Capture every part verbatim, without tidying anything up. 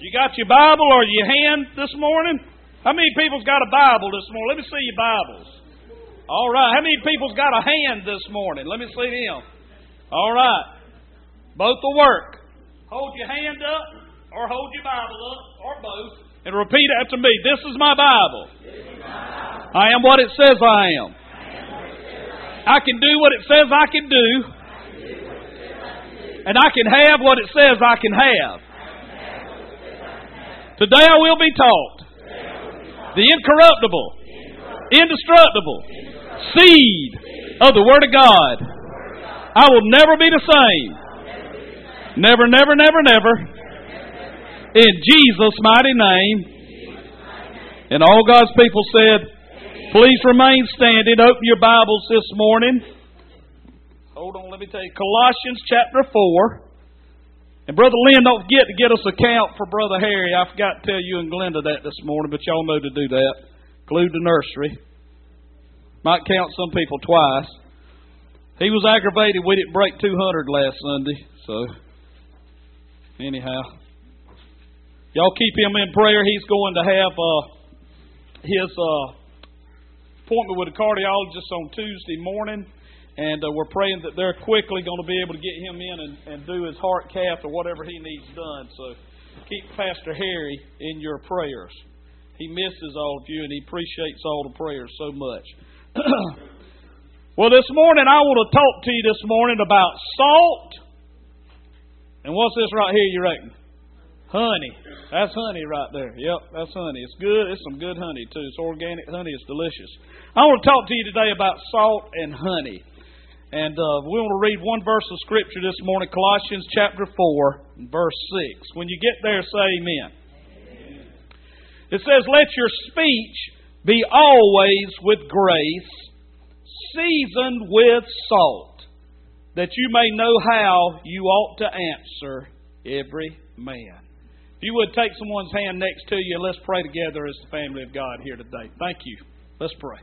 You got your Bible or your hand this morning? How many people's got a Bible this morning? Let me see your Bibles. All right. How many people's got a hand this morning? Let me see them. All right. Both will work. Hold your hand up or hold your Bible up or both and repeat after me. This is my Bible. I am what it says I am. I can do what it says I can do. And I can have what it says I can have. Today I will be taught the incorruptible, indestructible seed of the Word of God. I will never be the same. Never, never, never, never. In Jesus' mighty name. And all God's people said, please remain standing. Open your Bibles this morning. Hold on, let me tell you. Colossians chapter four. And Brother Lynn, don't forget to get us a count for Brother Harry. I forgot to tell you and Glenda that this morning, but y'all know to do that. Include the nursery. Might count some people twice. He was aggravated we didn't break two hundred last Sunday. So, anyhow. Y'all keep him in prayer. He's going to have uh, his uh, appointment with a cardiologist on Tuesday morning. And uh, we're praying that they're quickly going to be able to get him in and, and do his heart cath or whatever he needs done. So keep Pastor Harry in your prayers. He misses all of you and he appreciates all the prayers so much. Well, this morning I want to talk to you this morning about salt. And what's this right here, you reckon? Honey. That's honey right there. Yep, that's honey. It's good. It's some good honey too. It's organic honey. It's delicious. I want to talk to you today about salt and honey. And uh, we want to read one verse of Scripture this morning, Colossians chapter four, verse six. When you get there, say amen. Amen. It says, let your speech be always with grace, seasoned with salt, that you may know how you ought to answer every man. If you would take someone's hand next to you, and let's pray together as the family of God here today. Thank you. Let's pray.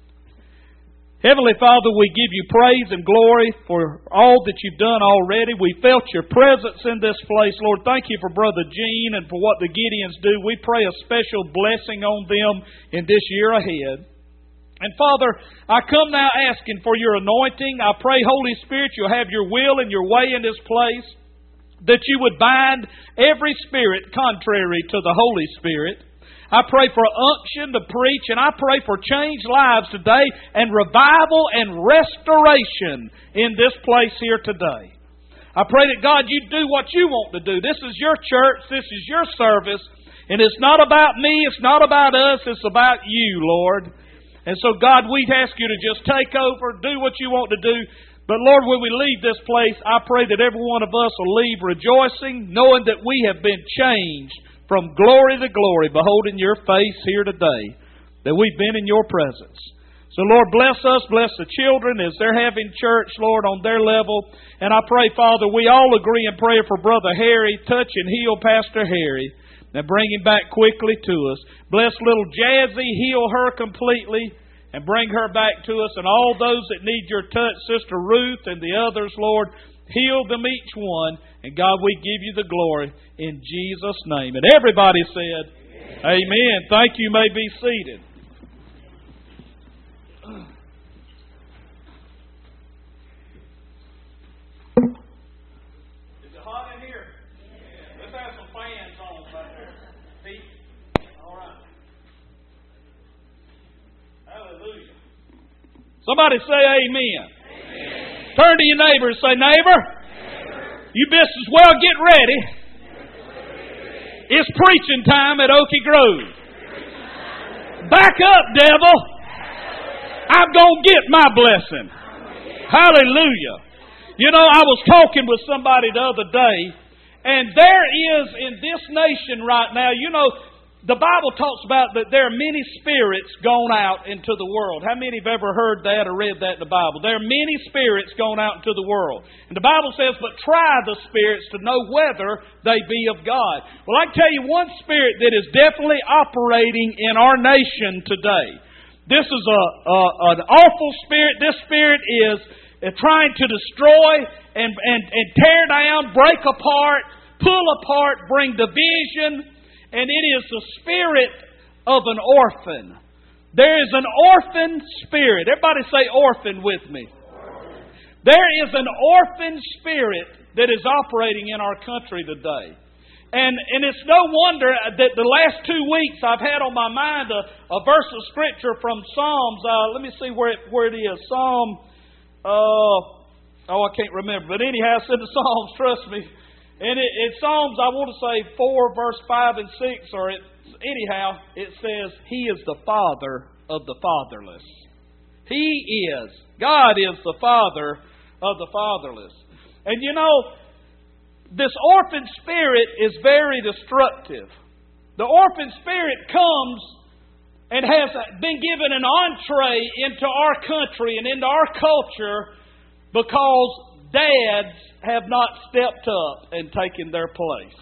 Heavenly Father, we give you praise and glory for all that you've done already. We felt your presence in this place. Lord, thank you for Brother Gene and for what the Gideons do. We pray a special blessing on them in this year ahead. And Father, I come now asking for your anointing. I pray, Holy Spirit, you'll have your will and your way in this place, that you would bind every spirit contrary to the Holy Spirit. I pray for unction to preach, and I pray for changed lives today and revival and restoration in this place here today. I pray that, God, you do what you want to do. This is your church. This is your service. And it's not about me. It's not about us. It's about you, Lord. And so, God, we ask you to just take over, do what you want to do. But, Lord, when we leave this place, I pray that every one of us will leave rejoicing, knowing that we have been changed from glory to glory, beholding your face here today, that we've been in your presence. So, Lord, bless us, bless the children as they're having church, Lord, on their level. And I pray, Father, we all agree in prayer for Brother Harry. Touch and heal Pastor Harry. Now bring him back quickly to us. Bless little Jazzy, heal her completely, and bring her back to us. And all those that need your touch, Sister Ruth and the others, Lord, heal them each one. And God, we give you the glory in Jesus' name. And everybody said, Amen. Amen. Thank you. You may be seated. Is it hot in here? Let's have some fans on back there. Pete? All right. Hallelujah. Somebody say amen. Amen. Turn to your neighbor and say, neighbor, you best as well get ready. It's preaching time at Okie Grove. Back up, devil. I'm going to get my blessing. Hallelujah. You know, I was talking with somebody the other day, and there is in this nation right now, you know, the Bible talks about that there are many spirits gone out into the world. How many have ever heard that or read that in the Bible? There are many spirits gone out into the world. And the Bible says, but try the spirits to know whether they be of God. Well, I can tell you one spirit that is definitely operating in our nation today. This is a, a an awful spirit. This spirit is trying to destroy and, and, and tear down, break apart, pull apart, bring division. and it is the spirit of an orphan. There is an orphan spirit. Everybody say orphan with me. There is an orphan spirit that is operating in our country today. And and it's no wonder that the last two weeks I've had on my mind a, a verse of Scripture from Psalms. Uh, let me see where it, where it is. Psalm, uh, oh, I can't remember. But anyhow, it's in the Psalms, trust me. And it, it Psalms, I want to say four, verse five and six, or it, anyhow, it says, He is the Father of the fatherless. He is. God is the Father of the fatherless. And you know, this orphan spirit is very destructive. The orphan spirit comes and has been given an entree into our country and into our culture because dads have not stepped up and taken their place.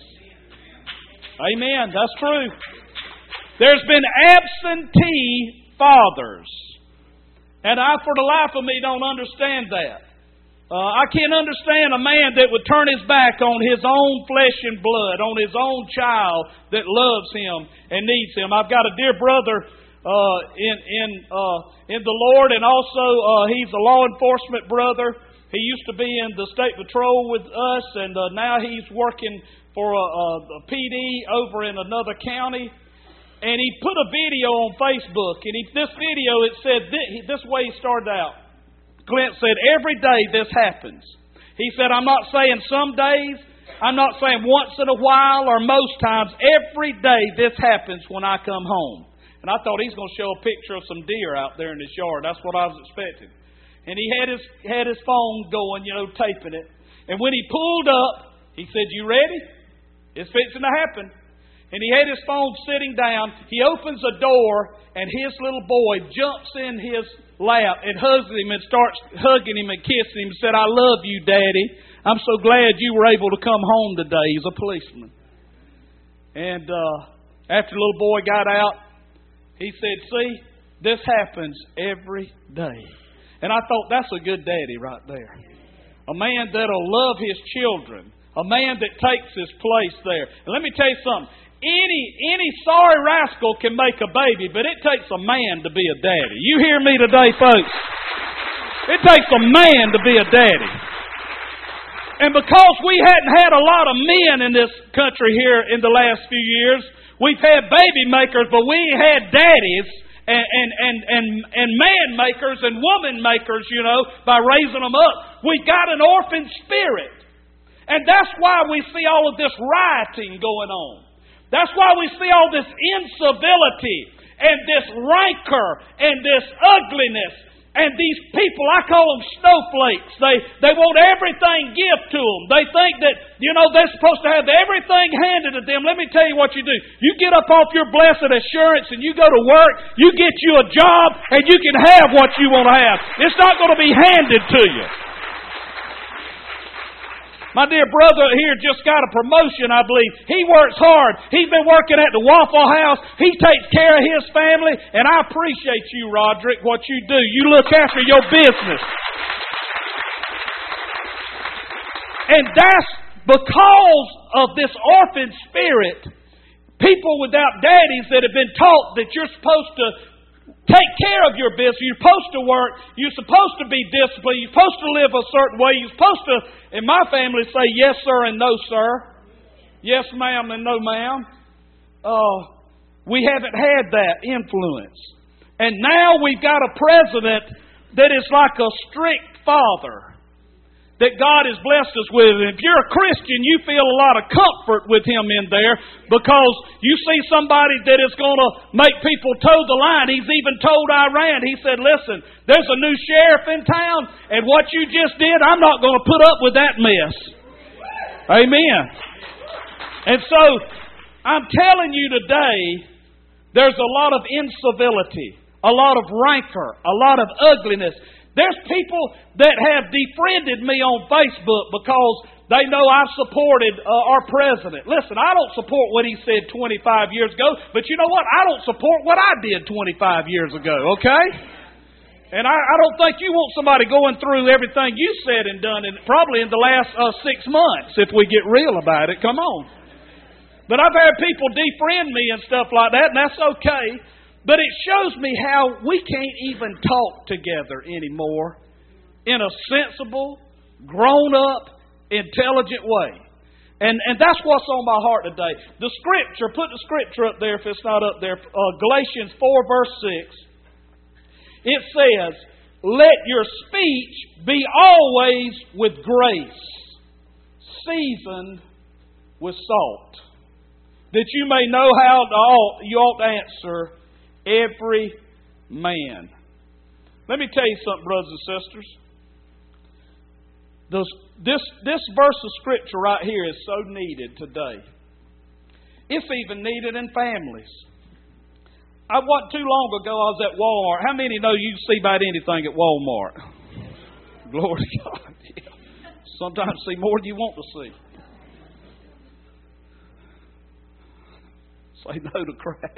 Amen. That's true. There's been absentee fathers. And I, for the life of me, don't understand that. Uh, I can't understand a man that would turn his back on his own flesh and blood, on his own child that loves him and needs him. I've got a dear brother uh, in in uh, in the Lord, and also uh, he's a law enforcement brother. He used to be in the state patrol with us, and uh, now he's working for a, a, a P D over in another county. And he put a video on Facebook, and he, this video, it said this, this way he started out. Clint said, every day this happens. He said, I'm not saying some days, I'm not saying once in a while or most times. Every day this happens when I come home. And I thought he's going to show a picture of some deer out there in his yard. That's what I was expecting. And he had his had his phone going, you know, taping it. And when he pulled up, he said, you ready? It's fixing to happen. And he had his phone sitting down. He opens a door, and his little boy jumps in his lap and hugs him and starts hugging him and kissing him and said, I love you, Daddy. I'm so glad you were able to come home today. He's a policeman. And uh, after the little boy got out, he said, see, this happens every day. And I thought, that's a good daddy right there. A man that'll love his children. A man that takes his place there. And let me tell you something. Any any sorry rascal can make a baby, but it takes a man to be a daddy. You hear me today, folks? It takes a man to be a daddy. And because we hadn't had a lot of men in this country here in the last few years, we've had baby makers, but we ain't had daddies and and and and, and man makers and woman makers, you know, by raising them up. We've got an orphan spirit. And that's why we see all of this rioting going on. That's why we see all this incivility and this rancor and this ugliness and these people, I call them snowflakes. They they want everything given to them. They think that, you know, they're supposed to have everything handed to them. Let me tell you what you do. You get up off your blessed assurance and you go to work, you get you a job, and you can have what you want to have. It's not going to be handed to you. My dear brother here just got a promotion, I believe. He works hard. He's been working at the Waffle House. He takes care of his family. And I appreciate you, Roderick, what you do. You look after your business. And that's because of this orphan spirit. People without daddies that have been taught that you're supposed to take care of your business. You're supposed to work. You're supposed to be disciplined. You're supposed to live a certain way. You're supposed to, in my family, say yes, sir, and no, sir. Yes, ma'am, and no, ma'am. Uh, we haven't had that influence. And now we've got a president that is like a strict father that God has blessed us with. And if you're a Christian, you feel a lot of comfort with him in there because you see somebody that is going to make people toe the line. He's even told Iran, he said, listen, there's a new sheriff in town, and what you just did, I'm not going to put up with that mess. Amen. And so, I'm telling you today, there's a lot of incivility, a lot of rancor, a lot of ugliness. There's people that have defriended me on Facebook because they know I've supported uh, our president. Listen, I don't support what he said twenty-five years ago, but you know what? I don't support what I did twenty-five years ago, okay? And I, I don't think you want somebody going through everything you said and done, in, probably in the last uh, six months, if we get real about it. Come on. But I've had people defriend me and stuff like that, and that's okay. But it shows me how we can't even talk together anymore in a sensible, grown-up, intelligent way. And and that's what's on my heart today. The Scripture, put the Scripture up there if it's not up there. Uh, Galatians four, verse six. It says, let your speech be always with grace, seasoned with salt, that you may know how to ought, you ought to answer every man. Let me tell you something, brothers and sisters. Those, this, this verse of Scripture right here is so needed today. It's even needed in families. I wasn't too long ago, I was at Walmart. How many know you see about anything at Walmart? Glory to God. Yeah. Sometimes see more than you want to see. Say no to crack.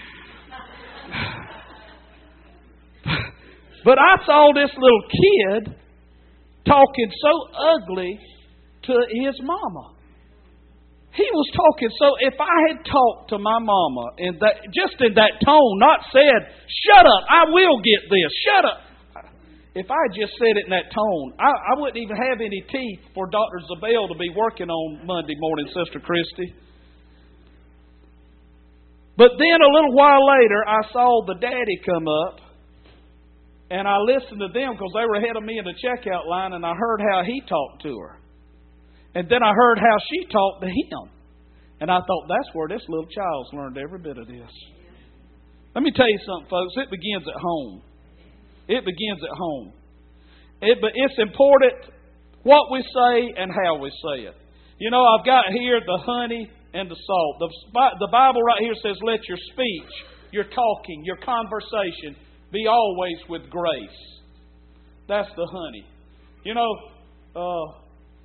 But I saw this little kid talking so ugly to his mama. He was talking so, if I had talked to my mama in that, just in that tone, not said, shut up, I will get this, shut up. If I had just said it in that tone, I, I wouldn't even have any teeth for Doctor Zabel to be working on Monday morning, Sister Christy. But then a little while later, I saw the daddy come up, and I listened to them because they were ahead of me in the checkout line, and I heard how he talked to her. And then I heard how she talked to him. And I thought, that's where this little child's learned every bit of this. Let me tell you something, folks. It begins at home. It begins at home. It, but it's important what we say and how we say it. You know, I've got here the honey and the salt. The, the Bible right here says, let your speech, your talking, your conversation be always with grace. That's the honey. You know, uh,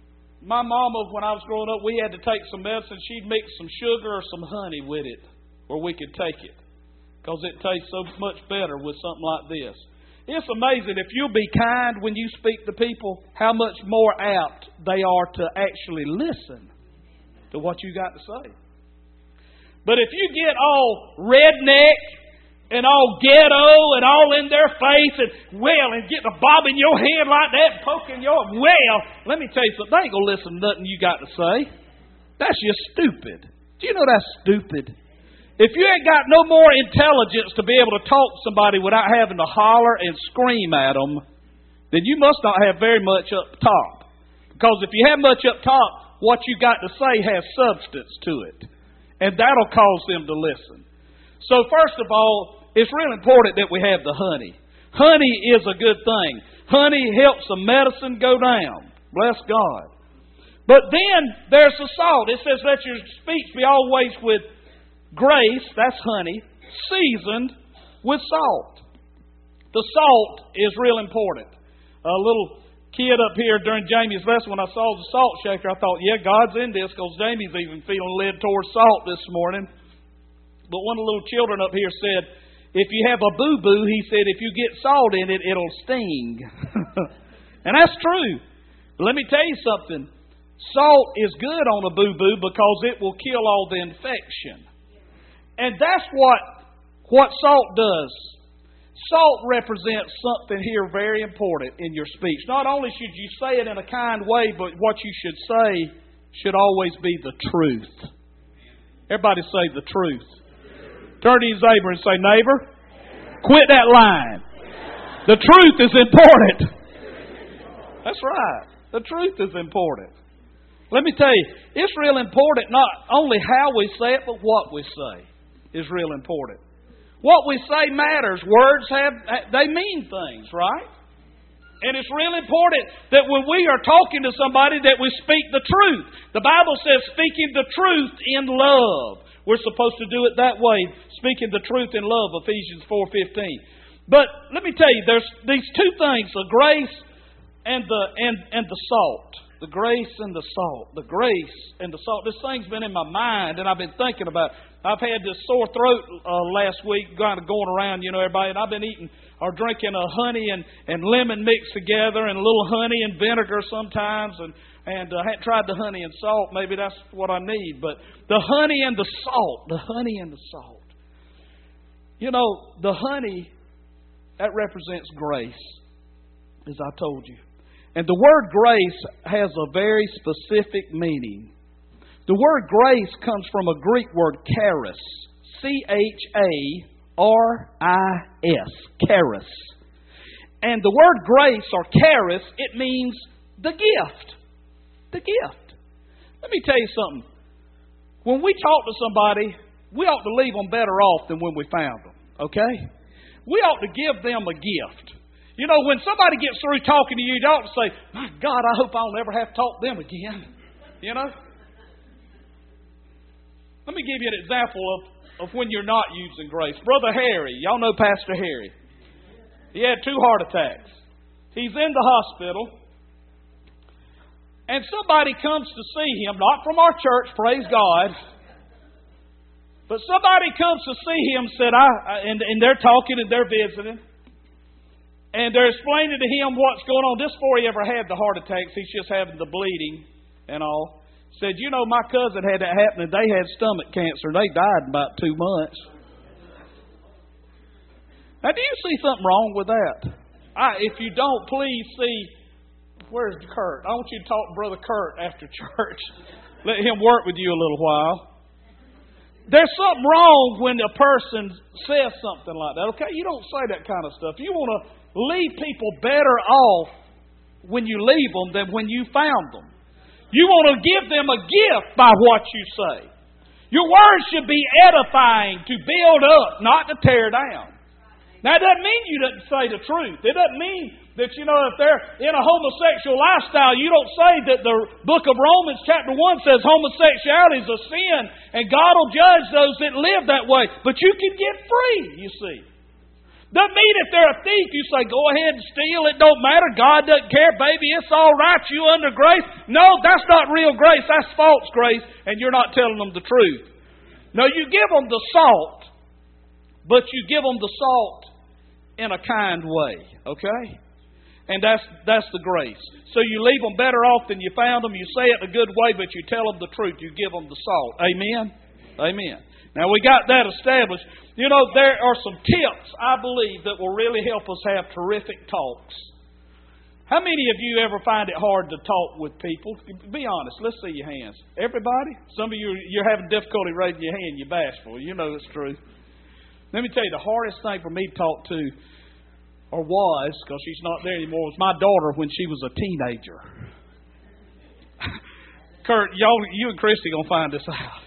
my mama, when I was growing up, we had to take some medicine. She'd mix some sugar or some honey with it where we could take it because it tastes so much better with something like this. It's amazing if you'll be kind when you speak to people, how much more apt they are to actually listen to what you got to say. But if you get all redneck and all ghetto and all in their face and, well, and getting a bob in your head like that and poking your, well, let me tell you something, they ain't going to listen to nothing you got to say. That's just stupid. Do you know that's stupid? If you ain't got no more intelligence to be able to talk to somebody without having to holler and scream at them, then you must not have very much up top. Because if you have much up top, what you got to say has substance to it. And that'll cause them to listen. So first of all, it's really important that we have the honey. Honey is a good thing. Honey helps the medicine go down. Bless God. But then there's the salt. It says, let your speech be always with grace, that's honey, seasoned with salt. The salt is real important. A little kid up here during Jamie's lesson, when I saw the salt shaker, I thought, yeah, God's in this because Jamie's even feeling led towards salt this morning. But one of the little children up here said, if you have a boo-boo, he said, if you get salt in it, it'll sting. And that's true. But let me tell you something. Salt is good on a boo-boo because it will kill all the infection. And that's what, what salt does. Salt represents something here very important in your speech. Not only should you say it in a kind way, but what you should say should always be the truth. Everybody say the truth. Turn to your neighbor and say, neighbor, quit that lying. The truth is important. That's right. The truth is important. Let me tell you, it's real important not only how we say it, but what we say is real important. What we say matters. Words have, they mean things, right? And it's real important that when we are talking to somebody that we speak the truth. The Bible says speaking the truth in love. We're supposed to do it that way, speaking the truth in love, Ephesians four fifteen. But let me tell you, there's these two things, the grace and the and, and the salt. The grace and the salt. The grace and the salt. This thing's been in my mind, and I've been thinking about it. I've had this sore throat uh, last week, kind of going around, you know, everybody, and I've been eating or drinking a honey and, and lemon mixed together and a little honey and vinegar sometimes, and and uh, hadn't tried the honey and salt. Maybe that's what I need. But the honey and the salt, the honey and the salt. You know, the honey, that represents grace, as I told you. And the word grace has a very specific meaning. The word grace comes from a Greek word, charis. C H A R I S. Charis. And the word grace or charis, it means the gift. The gift. Let me tell you something. When we talk to somebody, we ought to leave them better off than when we found them. Okay? We ought to give them a gift. You know, when somebody gets through talking to you, you ought to say, my God, I hope I'll never have to talk to them again. You know? Let me give you an example of, of when you're not using grace. Brother Harry, y'all know Pastor Harry. He had two heart attacks. He's in the hospital. And somebody comes to see him, not from our church, praise God. But somebody comes to see him, said, I, and, and they're talking and they're visiting. And they're explaining to him what's going on. This before he ever had the heart attacks. He's just having the bleeding and all. Said, you know, my cousin had that happen and they had stomach cancer. They died in about two months. Now, do you see something wrong with that? I, if you don't, please see, where's Kurt? I want you to talk to Brother Kurt after church. Let him work with you a little while. There's something wrong when a person says something like that. Okay, you don't say that kind of stuff. You want to leave people better off when you leave them than when you found them. You want to give them a gift by what you say. Your words should be edifying, to build up, not to tear down. Now, it doesn't mean you didn't say the truth. It doesn't mean that, you know, if they're in a homosexual lifestyle, you don't say that the book of Romans chapter one says homosexuality is a sin and God will judge those that live that way. But you can get free, you see. Doesn't mean if they're a thief, you say, go ahead and steal. It don't matter. God doesn't care. Baby, it's all right. You under grace. No, that's not real grace. That's false grace. And you're not telling them the truth. No, you give them the salt. But you give them the salt in a kind way. Okay? And that's that's the grace. So you leave them better off than you found them. You say it in a good way, but you tell them the truth. You give them the salt. Amen? Amen. Now, we got that established. You know, there are some tips, I believe, that will really help us have terrific talks. How many of you ever find it hard to talk with people? Be honest. Let's see your hands. Everybody? Some of you, you're having difficulty raising your hand. You're bashful. You know it's true. Let me tell you, the hardest thing for me to talk to, or was, because she's not there anymore, was my daughter when she was a teenager. Kurt, y'all, you and Christy going to find this out.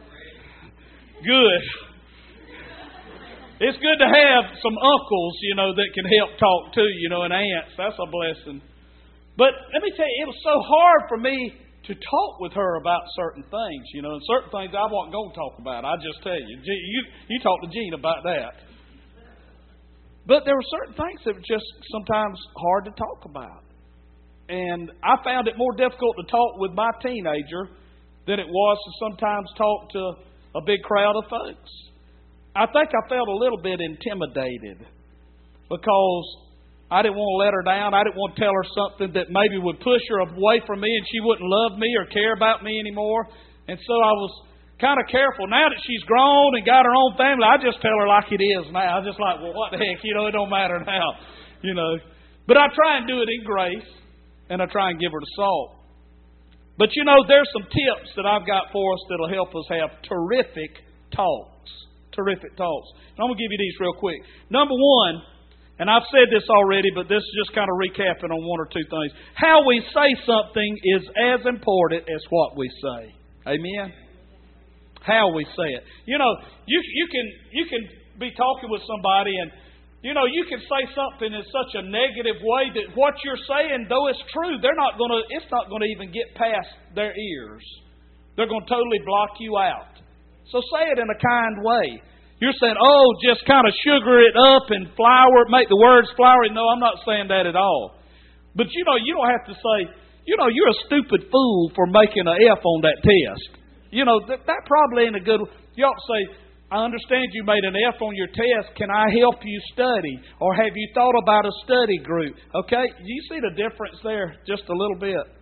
Good. It's good to have some uncles, you know, that can help talk to you, you know, and aunts. That's a blessing. But let me tell you, it was so hard for me to talk with her about certain things, you know, and certain things I wasn't going to talk about. I just tell you, you, you talk to Gene about that. But there were certain things that were just sometimes hard to talk about. And I found it more difficult to talk with my teenager than it was to sometimes talk to a big crowd of folks. I think I felt a little bit intimidated because I didn't want to let her down. I didn't want to tell her something that maybe would push her away from me and she wouldn't love me or care about me anymore. And so I was kind of careful. Now that she's grown and got her own family, I just tell her like it is now. I'm just like, well, what the heck? You know, it don't matter now. You know. But I try and do it in grace, and I try and give her the salt. But, you know, there's some tips that I've got for us that'll help us have terrific talks. Terrific talks. And I'm going to give you these real quick. Number one, and I've said this already, but this is just kind of recapping on one or two things. How we say something is as important as what we say. Amen? How we say it. You know, you you can you can be talking with somebody and, you know, you can say something in such a negative way that what you're saying, though it's true, they're not going to, it's not going to even get past their ears. They're going to totally block you out. So say it in a kind way. You're saying, oh, just kind of sugar it up and flour it, make the words flowery. No, I'm not saying that at all. But, you know, you don't have to say, you know, you're a stupid fool for making an F on that test. You know, that, that probably ain't a good... You ought to say, I understand you made an F on your test. Can I help you study? Or have you thought about a study group? Okay? Do you see the difference there just a little bit?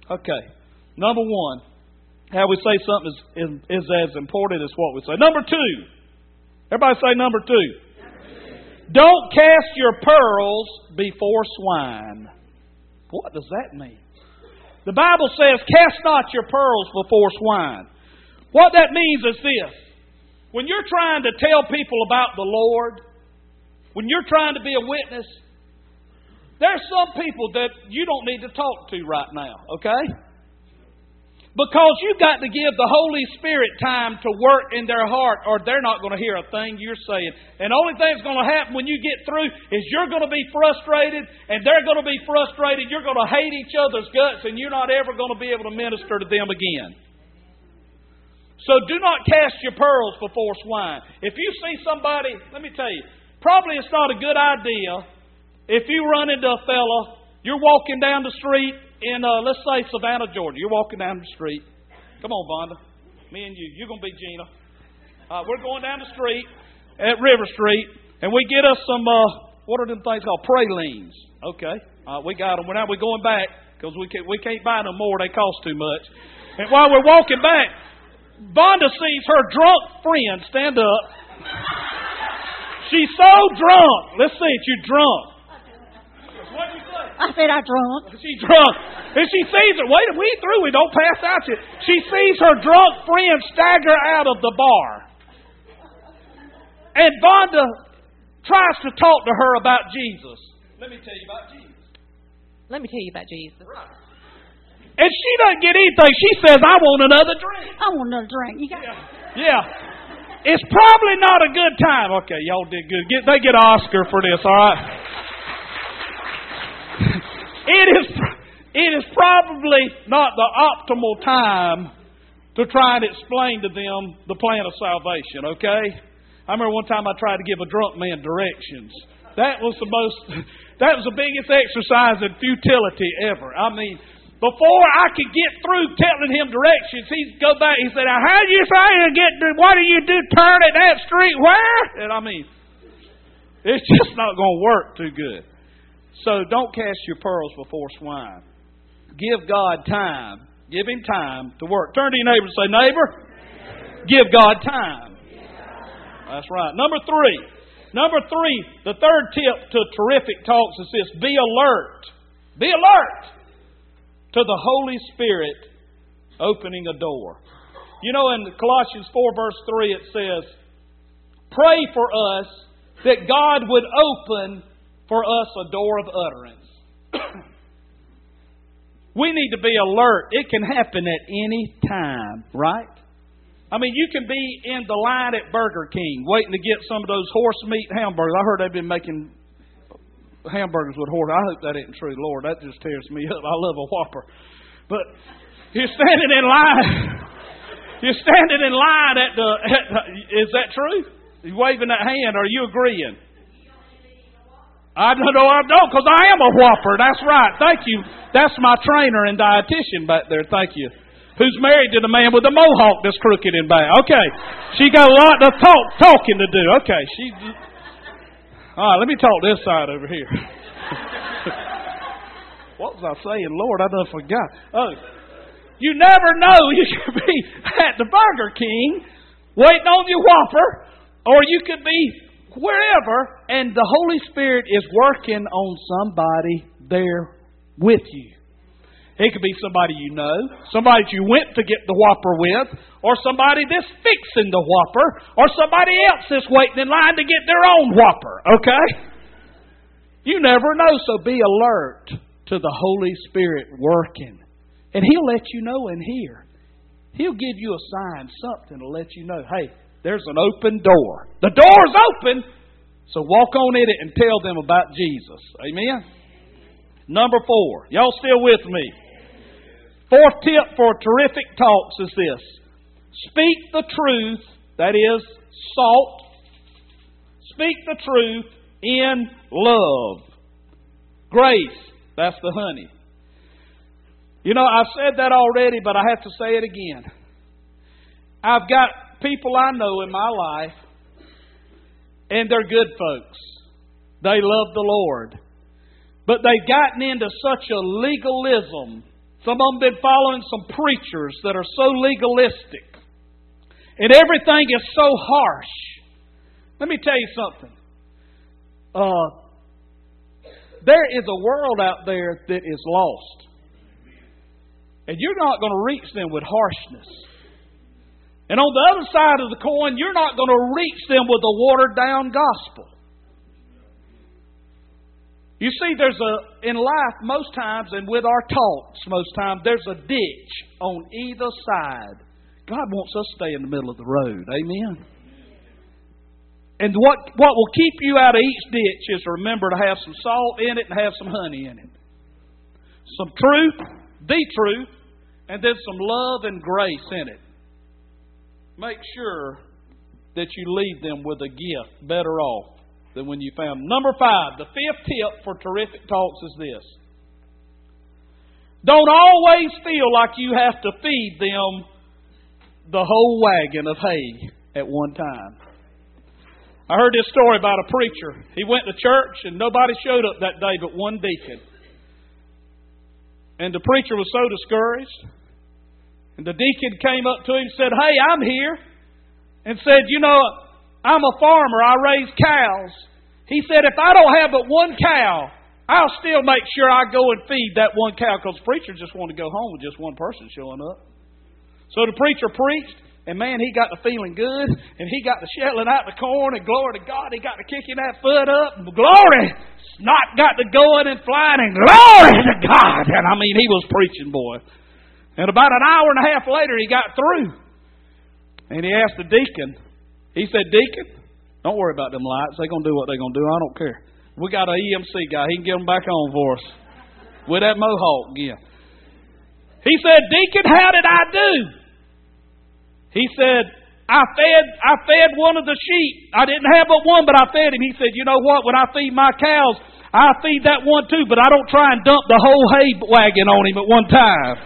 Okay. Number one, how we say something is, is, is as important as what we say. Number two. Everybody say number two. Number two. Don't cast your pearls before swine. What does that mean? The Bible says, cast not your pearls before swine. What that means is this. When you're trying to tell people about the Lord, when you're trying to be a witness, there's some people that you don't need to talk to right now, okay? Because you've got to give the Holy Spirit time to work in their heart, or they're not going to hear a thing you're saying. And the only thing that's going to happen when you get through is you're going to be frustrated, and they're going to be frustrated. You're going to hate each other's guts, and you're not ever going to be able to minister to them again. So do not cast your pearls before swine. If you see somebody, let me tell you, probably it's not a good idea if you run into a fella, you're walking down the street in, uh, let's say, Savannah, Georgia. You're walking down the street. Come on, Vonda. Me and you. You're going to be Gina. Uh, we're going down the street at River Street, and we get us some, uh, what are them things called? Pralines. Okay. Uh, we got them. Now we're going back because we can't, we can't buy no more. They cost too much. And while we're walking back, Vonda sees her drunk friend stand up. She's so drunk. Let's see it. You're drunk. What'd you say? I said I'm drunk. She's drunk. And she sees her. Wait, we through. We don't pass out yet. She sees her drunk friend stagger out of the bar. And Vonda tries to talk to her about Jesus. Let me tell you about Jesus. Let me tell you about Jesus. Right. And she doesn't get anything. She says, I want another drink. I want another drink. You got Yeah. yeah. It's probably not a good time. Okay, y'all did good. Get, they get an Oscar for this, all right? It is, it is probably not the optimal time to try and explain to them the plan of salvation, okay? I remember one time I tried to give a drunk man directions. That was the most, that was the biggest exercise in futility ever. I mean, before I could get through telling him directions, he'd go back, he said, how do you say to get, what do you do, turn at that street, where? And I mean, it's just not going to work too good. So don't cast your pearls before swine. Give God time. Give Him time to work. Turn to your neighbor and say, neighbor, give God time. That's right. Number three. Number three, the third tip to terrific talks is this. Be alert. Be alert to the Holy Spirit opening a door. You know, in Colossians four verse three it says, pray for us that God would open for us a door of utterance. We need to be alert. It can happen at any time, right? I mean, you can be in the line at Burger King waiting to get some of those horse meat hamburgers. I heard they've been making hamburgers with horse. I hope that isn't true. Lord, that just tears me up. I love a Whopper. But you're standing in line. You're standing in line at the... At the is that true? You're waving that hand. Are you agreeing? I don't know, I don't, because I am a Whopper. That's right. Thank you. That's my trainer and dietitian back there. Thank you. Who's married to the man with the mohawk that's crooked in back. Okay. She got a lot of talk, talking to do. Okay. She. All right, let me talk this side over here. What was I saying? Lord, I done forgot. Oh. You never know. You could be at the Burger King waiting on your Whopper, or you could be wherever, and the Holy Spirit is working on somebody there with you. It could be somebody you know, somebody that you went to get the Whopper with, or somebody that's fixing the Whopper, or somebody else that's waiting in line to get their own Whopper, okay? You never know, so be alert to the Holy Spirit working. And He'll let you know in here. He'll give you a sign, something to let you know, hey, there's an open door. The door's open, so walk on in it and tell them about Jesus. Amen? Number four. Y'all still with me? Fourth tip for terrific talks is this. Speak the truth, that is, salt. Speak the truth in love. Grace, that's the honey. You know, I've said that already, but I have to say it again. I've got people I know in my life, and they're good folks. They love the Lord. But they've gotten into such a legalism Some of them been following some preachers that are so legalistic. And everything is so harsh. Let me tell you something. Uh, there is a world out there that is lost. And you're not going to reach them with harshness. And on the other side of the coin, you're not going to reach them with a watered down gospel. You see, there's a, in life most times, and with our talks most times, there's a ditch on either side. God wants us to stay in the middle of the road. Amen. And what, what will keep you out of each ditch is remember to have some salt in it and have some honey in it. Some truth, the truth, and then some love and grace in it. Make sure that you leave them with a gift better off than when you found them. Number five, the fifth tip for terrific talks is this. Don't always feel like you have to feed them the whole wagon of hay at one time. I heard this story about a preacher. He went to church and nobody showed up that day but one deacon. And the preacher was so discouraged. And the deacon came up to him and said, "Hey, I'm here." And said, "You know, I'm a farmer. I raise cows." He said, "If I don't have but one cow, I'll still make sure I go and feed that one cow," because the preacher just wanted to go home with just one person showing up. So the preacher preached, and man, he got to feeling good, and he got to shelling out the corn, and glory to God, he got to kicking that foot up, and glory, snot got to going and flying, and glory to God. And I mean, he was preaching, boy. And about an hour and a half later, he got through. And he asked the deacon, he said, "Deacon, don't worry about them lights. They're going to do what they're going to do. I don't care. We got an E M C guy. He can get them back on for us with that mohawk again." He said, "Deacon, how did I do?" He said, I fed I fed one of the sheep. I didn't have but one, but I fed him." He said, "You know what? When I feed my cows, I feed that one too, but I don't try and dump the whole hay wagon on him at one time."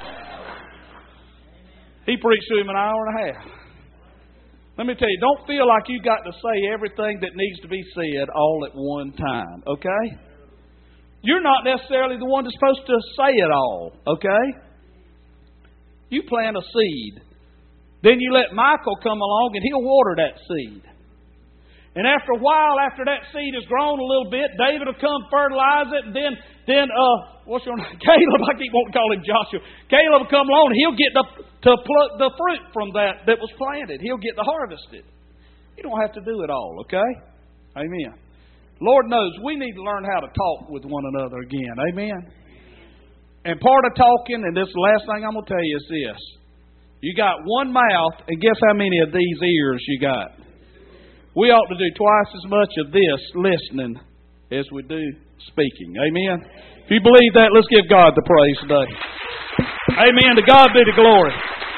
He preached to him an hour and a half. Let me tell you, don't feel like you got to say everything that needs to be said all at one time, okay? You're not necessarily the one that's supposed to say it all, okay? You plant a seed. Then you let Michael come along and he'll water that seed. And after a while, after that seed has grown a little bit, David will come fertilize it, and then, then uh, what's your name? Caleb, I keep wanting to call him Joshua. Caleb will come along and he'll get the, to pluck the fruit from that that was planted. He'll get to harvest it. You don't have to do it all, okay? Amen. Lord knows we need to learn how to talk with one another again. Amen. And part of talking, and this is the last thing I'm going to tell you, is this. You got one mouth, and guess how many of these ears you got? We ought to do twice as much of this listening as we do speaking. Amen? If you believe that, let's give God the praise today. Amen. To God be the glory.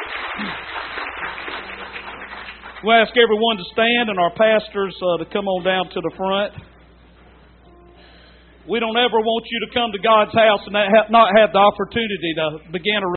We'll ask everyone to stand and our pastors uh, to come on down to the front. We don't ever want you to come to God's house and not have the opportunity to begin a